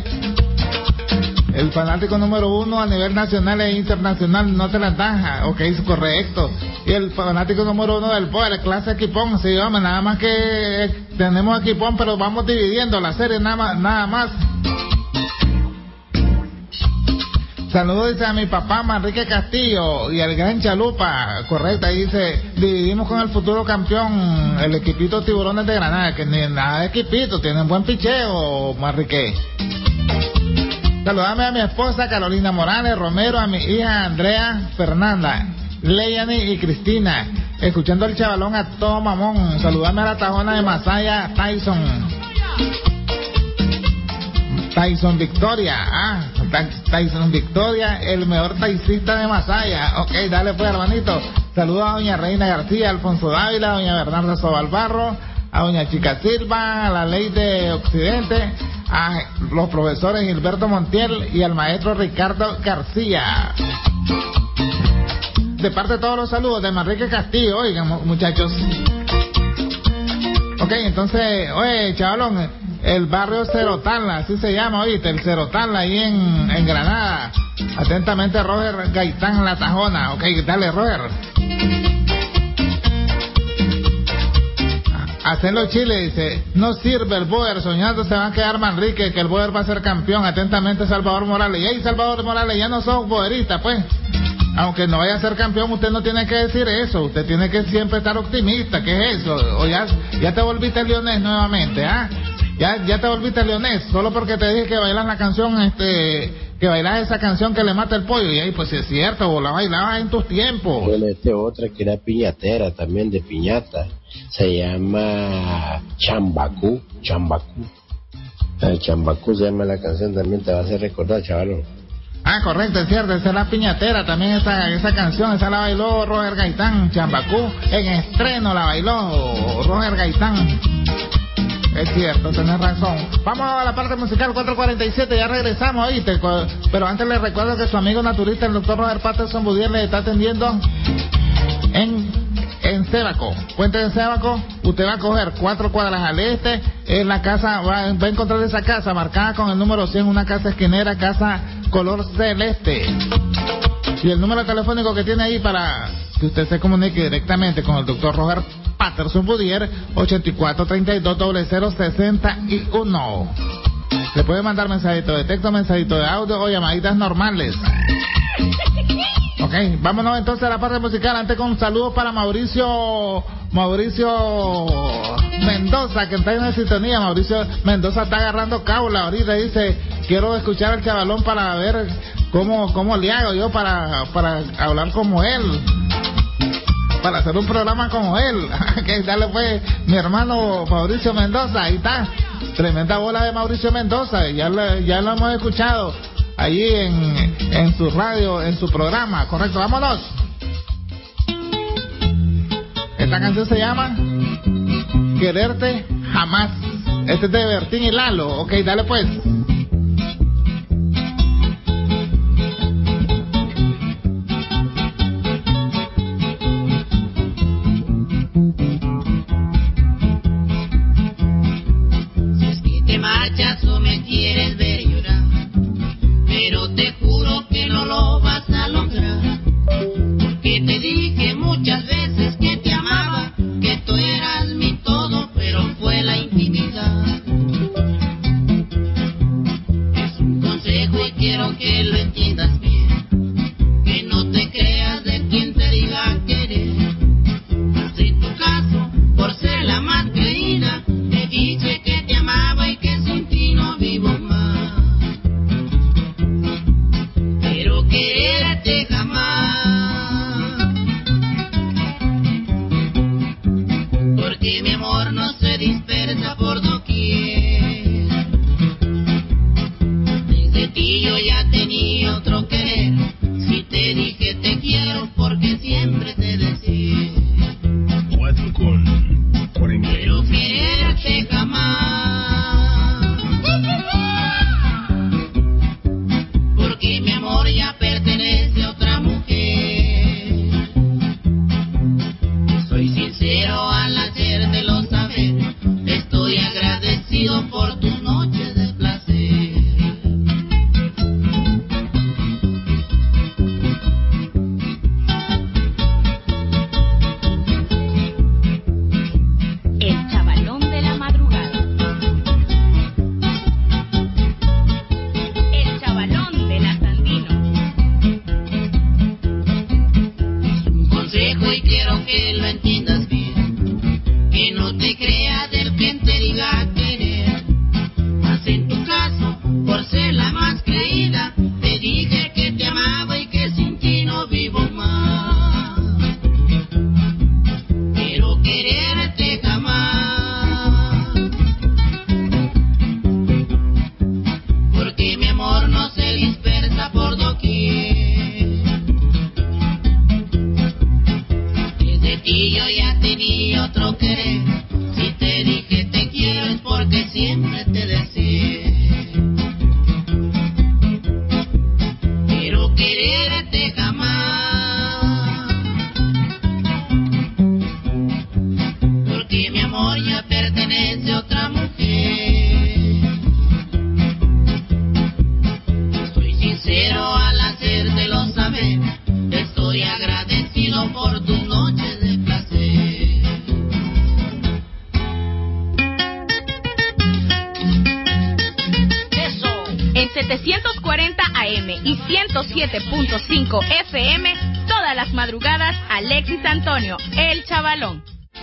a nivel nacional e internacional, no te la das, ok, es correcto. Y el fanático número 1 del poder, clase equipón, sí, hombre, nada más que tenemos equipón, pero vamos dividiendo la serie, nada más. Saludos, dice a mi papá Manrique Castillo y al gran Chalupa, correcto, ahí dice, dividimos con el futuro campeón, el equipito Tiburones de Granada, que ni nada de equipito, tienen buen picheo, Manrique. Saludame a mi esposa Carolina Morales Romero, a mi hija Andrea Fernanda, Leyani y Cristina, escuchando el chavalón a todo mamón. Saludame a la tajona de Masaya, Tyson Victoria, Tyson Victoria, el mejor taxista de Masaya. Ok, dale pues, hermanito. Saludos a doña Reina García, Alfonso Dávila, a doña Bernarda Sobalbarro, a doña Chica Silva, a la Ley de Occidente, a los profesores Gilberto Montiel y al maestro Ricardo García. De parte de todos los saludos de Manrique Castillo, oigan muchachos. Ok, entonces, oye, chavalón, el barrio Cerotal, así se llama, oíste, el Cerotal ahí en Granada. Atentamente, Roger Gaitán La Tajona. Ok, dale, Roger. Hacerlo Chile, dice, no sirve el Boer, soñando se va a quedar Manrique, que el Boer va a ser campeón. Atentamente, Salvador Morales. Y ahí, Salvador Morales, ya no sos boerista, pues. Aunque no vaya a ser campeón, usted no tiene que decir eso. Usted tiene que siempre estar optimista. ¿Qué es eso? O ya te volviste leonés nuevamente, ¿ah? Ya te volviste leonés. Solo porque te dije que bailas la canción, que bailas esa canción que le mata el pollo. Y ahí, pues es cierto, vos la bailabas en tus tiempos. Bueno, otra que era piñatera, también de piñata. Se llama Chambacú. El Chambacú se llama la canción, también te va a hacer recordar, chavalón. Ah, correcto, es cierto, esa es la piñatera, también esa canción, esa la bailó Roger Gaitán, Chambacú, en estreno la bailó Roger Gaitán. Es cierto, tenés razón. Vamos a la parte musical 4:47, ya regresamos, ¿oíste? Pero antes les recuerdo que su amigo naturista, el doctor Robert Patterson Budier, le está atendiendo en Sébaco, Puente de Sébaco. Usted va a coger 4 cuadras al este, en la casa, va a encontrar esa casa marcada con el número 100, una casa esquinera, casa color celeste. Y el número telefónico que tiene ahí para que usted se comunique directamente con el doctor Roger Patterson Boudier, 8432-0061. Le puede mandar mensajito de texto, mensajito de audio o llamaditas normales. Ok, vámonos entonces a la parte musical. Antes con saludos para Mauricio Mendoza, que está en la sintonía. Mauricio Mendoza está agarrando caula ahorita. Dice, quiero escuchar al Chavalón para ver cómo le hago yo para hablar como él, para hacer un programa como él. Que dale pues, mi hermano Mauricio Mendoza, ahí está. Tremenda bola de Mauricio Mendoza, ya lo hemos escuchado allí en su radio, en su programa, correcto. Vámonos. Esta canción se llama Quererte Jamás. Este es de Bertín y Lalo. Ok, dale pues. Tú me quieres ver llorar, pero te juro que no lo vas a lograr, porque te dije muchas veces que te amaba, que tú eras mi todo, pero fue la intimidad. Es un consejo y quiero que lo entiendas bien, que no te creas de quien te diga querer. Mas en tu caso, por ser la más creída, te dije que te amaba y que sin ti no vivo más. Pero quererte jamás, porque mi amor no se dispersa por doquier. Desde ti yo ya tenía otro querer. Si te dije te quiero porque siempre te decía. Pero quererte jamás, porque mi amor ya pertenece a otra mujer. Soy sincero al hacértelo saber, estoy agradecido por tus noches de placer. El Chavalón de la madrugada. El Chavalón de la Sandino. Un consejo y quiero que lo entiendas bien, que no te creas del quien te diga querer. Mas en tu caso, por ser la más creída, te dije que te amaba y que sin ti no vivo más. Pero quererte jamás, porque mi amor no se dispersa por doquier. Desde ti yo ya tenía otro querer. Si te dije te quiero es porque siempre te deseé. Pero quererte jamás, porque mi amor ya pertenece a otra mujer. Soy sincero al hacértelo saber, estoy agradecido por tus noches de placer. En 740 AM y 107.5 FM, todas las madrugadas, Alexis Antonio, el Chavalón.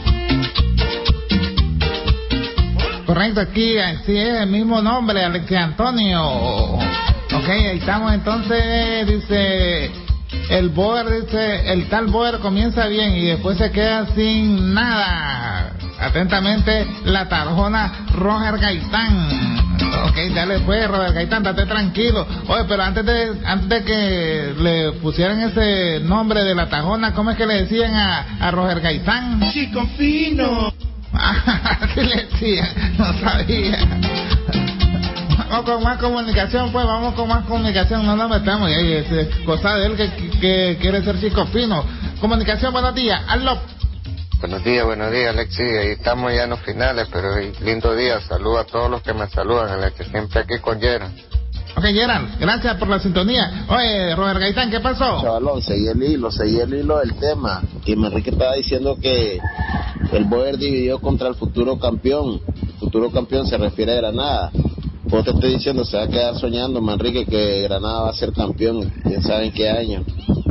Correcto, aquí sí es el mismo nombre, Alexis Antonio. Ok, ahí estamos entonces, dice el Boer, dice el tal Boer comienza bien y después se queda sin nada. Atentamente, la Tarjona Roger Gaitán. Ok, dale pues, Roger Gaitán, date tranquilo. Oye, pero antes de que le pusieran ese nombre de la Tarjona, ¿cómo es que le decían a Roger Gaitán? Chico fino. ¿Qué le decía? No sabía. Vamos con más comunicación, pues, vamos con más comunicación, no nos metamos, y es cosa de él que quiere ser chico fino. Comunicación, buenos días, aló. Buenos días, Alexis. Ahí estamos ya en los finales, pero lindo día. Saludo a todos los que me saludan, Alexis. Siempre aquí con Yera. Ok, Gerald, gracias por la sintonía. Oye, Robert Gaitán, ¿qué pasó? Chavalón, seguí el hilo del tema. Y Manrique estaba diciendo que el Boer dividió contra el futuro campeón. El futuro campeón se refiere a Granada. Pues te estoy diciendo, se va a quedar soñando, Manrique, que Granada va a ser campeón. ¿Quién sabe en qué año?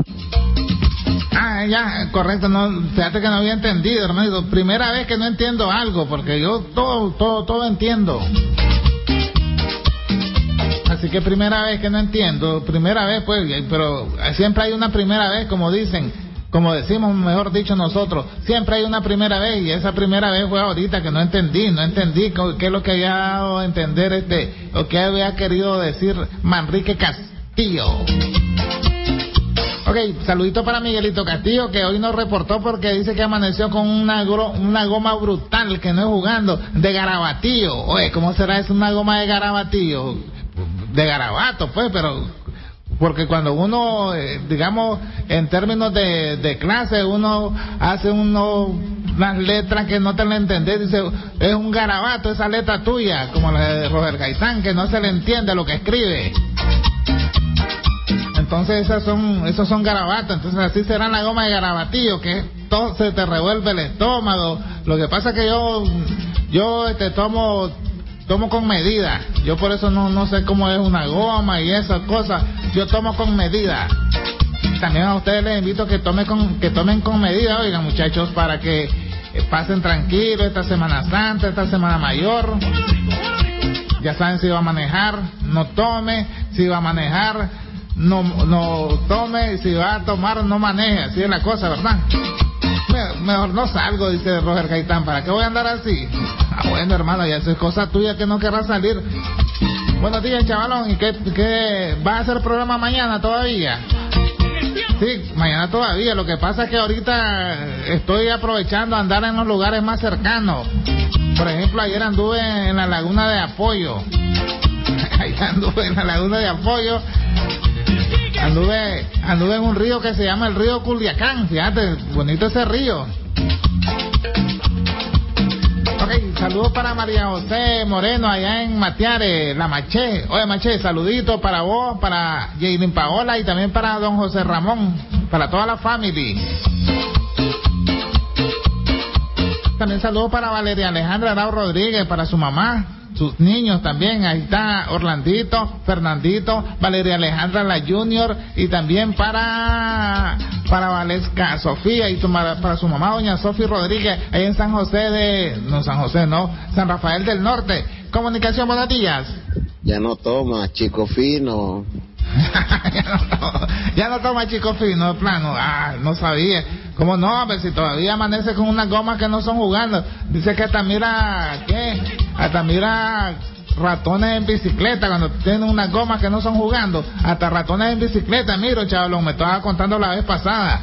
Ah, ya, correcto, no, fíjate que no había entendido, hermano. Primera vez que no entiendo algo, porque yo todo entiendo. Así que primera vez que no entiendo, primera vez pues, pero siempre hay una primera vez, como dicen, como decimos, mejor dicho nosotros, siempre hay una primera vez, y esa primera vez fue ahorita que no entendí qué es lo que había dado a entender o qué había querido decir Manrique Castillo. Ok, saludito para Miguelito Castillo, que hoy nos reportó porque dice que amaneció con una goma brutal, que no es jugando, de garabatillo. Oye, ¿cómo será eso, una goma de garabatillo? De garabato, pues, pero porque cuando uno, digamos, en términos de clase, uno hace unas letras que no te la entendés, dice, es un garabato esa letra tuya, como la de Robert Gaitán, que no se le entiende lo que escribe. Entonces esos son garabatos. Entonces así será la goma de garabatillo, que todo se te revuelve el estómago. Lo que pasa es que yo tomo con medida. Yo por eso no sé cómo es una goma y esas cosas. Yo tomo con medida. También a ustedes les invito a que tomen con medida, oigan, muchachos, para que pasen tranquilos esta Semana Santa, esta Semana Mayor. Ya saben, si va a manejar, no tome. Si va a manejar, no tome. Si va a tomar, no maneje. Así es la cosa, ¿verdad? Mejor no salgo, dice Roger Gaitán. ¿Para qué voy a andar así? Ah, bueno, hermano, ya eso es cosa tuya que no querrás salir. Buenos días, chavalón. ¿Y qué vas a hacer programa mañana todavía? Sí, mañana todavía. Lo que pasa es que ahorita estoy aprovechando a andar en los lugares más cercanos. Por ejemplo, ayer anduve en la Laguna de Apoyo. Ayer anduve en la Laguna de Apoyo. Anduve en un río que se llama el río Culiacán. Fíjate, bonito ese río. Ok, saludos para María José Moreno allá en Matiare, La Maché. Oye, Maché, saludito para vos, para Jaylin Paola y también para don José Ramón, para toda la familia. También saludos para Valeria Alejandra Arau Rodríguez, para su mamá, sus niños también. Ahí está Orlandito, Fernandito, Valeria Alejandra la Junior, y también para Valesca Sofía y para su mamá doña Sofía Rodríguez, ahí en San Rafael del Norte. Comunicación, buenos días. Ya no toma, chico fino. Ya no toma chico fino, de plano. Ah, no sabía. ¿Cómo no? A ver, si todavía amanece con unas gomas que no son jugando. Dice que hasta mira ratones en bicicleta cuando tienen unas gomas que no son jugando. Hasta ratones en bicicleta, miro, chavalón, me estaba contando la vez pasada.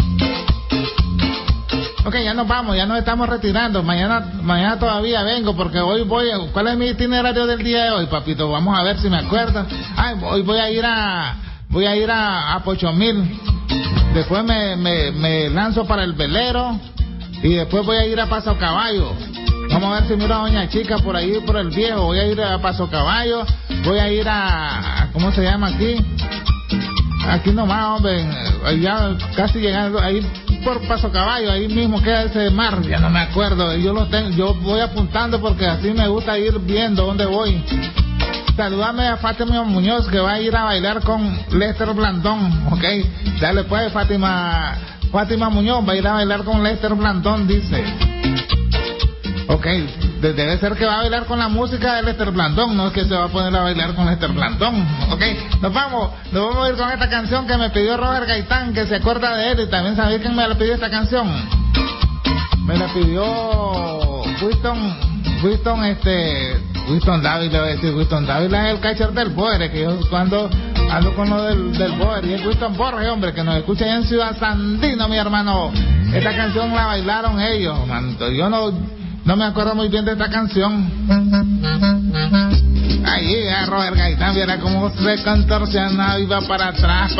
Ok, ya nos vamos, ya nos estamos retirando. Mañana todavía vengo porque hoy ¿cuál es mi itinerario del día de hoy, papito? Vamos a ver si me acuerdo. Hoy voy a ir a Pochomil. Después me lanzo para el velero y después voy a ir a Paso Caballo. Vamos a ver si miro a doña Chica por ahí, por el viejo. Voy a ir a Paso Caballo. Voy a ir a ¿cómo se llama aquí? Aquí nomás, hombre, ya casi llegando ahí por Paso Caballo, ahí mismo queda ese mar, ya no me acuerdo. Yo voy apuntando porque así me gusta ir viendo dónde voy. Saludame a Fátima Muñoz, que va a ir a bailar con Lester Blandón, ok. Dale pues, Fátima Muñoz va a ir a bailar con Lester Blandón, dice. Ok, debe ser que va a bailar con la música de Lester Blandón, no es que se va a poner a bailar con Lester Blandón. Ok, nos vamos a ir con esta canción que me pidió Roger Gaitán, que se acuerda de él, y también sabía quién me la pidió esta canción. Me la pidió Winston Dávila, voy a decir. Winston Dávila es el catcher del Boer, que yo cuando ando con lo del Boer, y es Winston Borges, hombre, que nos escucha allá en Ciudad Sandino, mi hermano. Esta canción la bailaron ellos, manto. Yo no me acuerdo muy bien de esta canción. Ahí a Robert Gaitán, viera cómo se contorsionaba, iba para atrás,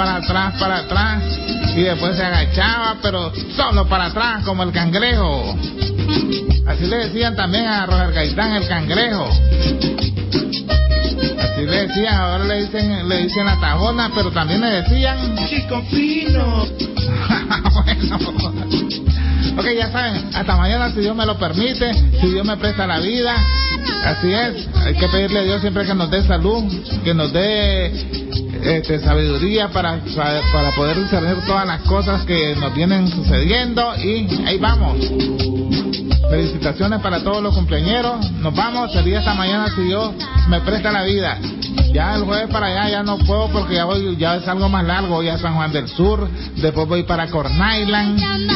y después se agachaba, pero solo para atrás, como el cangrejo. Así le decían también a Robert Gaitán, el cangrejo. Así le decían, ahora le dicen la tajona, pero también le decían Chico Fino. Bueno, ok, ya saben, hasta mañana si Dios me lo permite, si Dios me presta la vida. Así es, hay que pedirle a Dios siempre que nos dé salud, que nos dé sabiduría para poder discernir todas las cosas que nos vienen sucediendo, y ahí vamos. Felicitaciones para todos los cumpleañeros. Nos vamos, sería esta mañana si Dios me presta la vida. Ya el jueves para allá ya no puedo porque ya es algo más largo. Voy a San Juan del Sur, después voy para Corn Island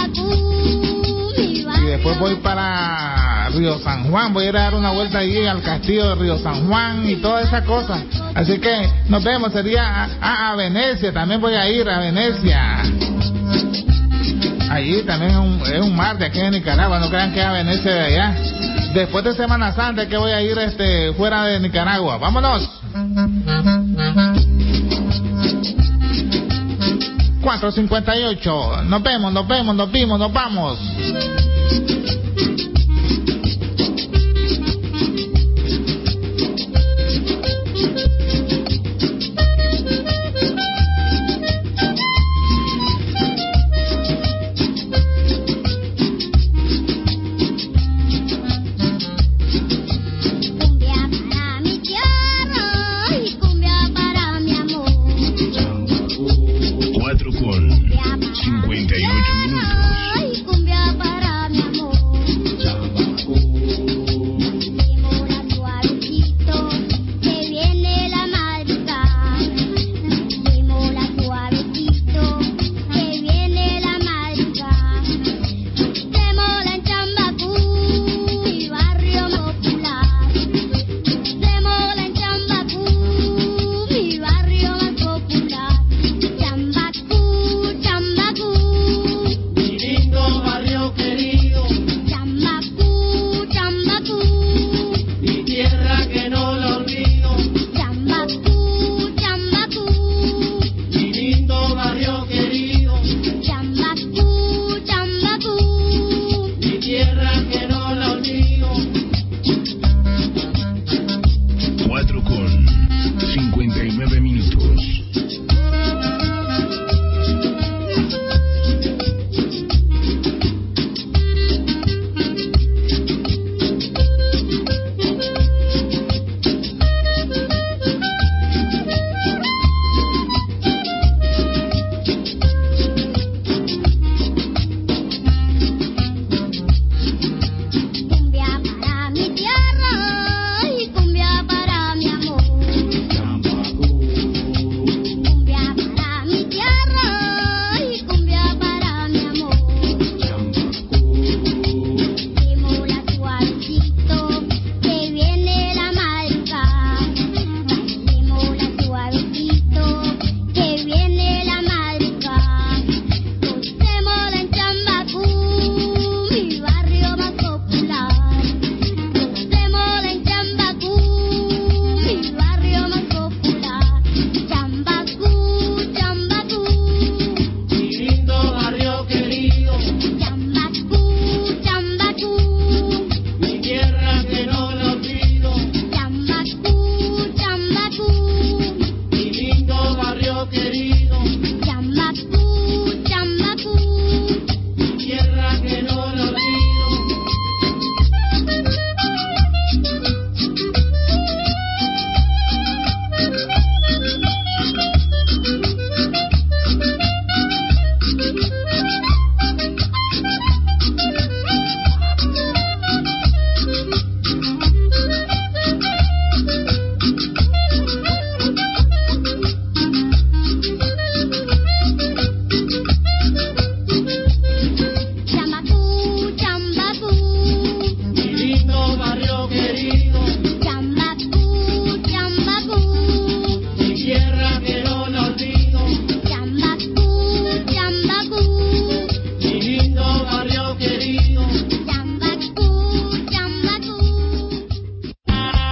y después voy para Río San Juan. Voy a ir a dar una vuelta allí al castillo de Río San Juan y toda esa cosa. Así que nos vemos, sería a Venecia, también voy a ir a Venecia. Allí también es un mar de aquí de Nicaragua, no crean que es a Venecia de allá. Después de Semana Santa que voy a ir fuera de Nicaragua. ¡Vámonos! 4:58. Nos vemos, nos vamos.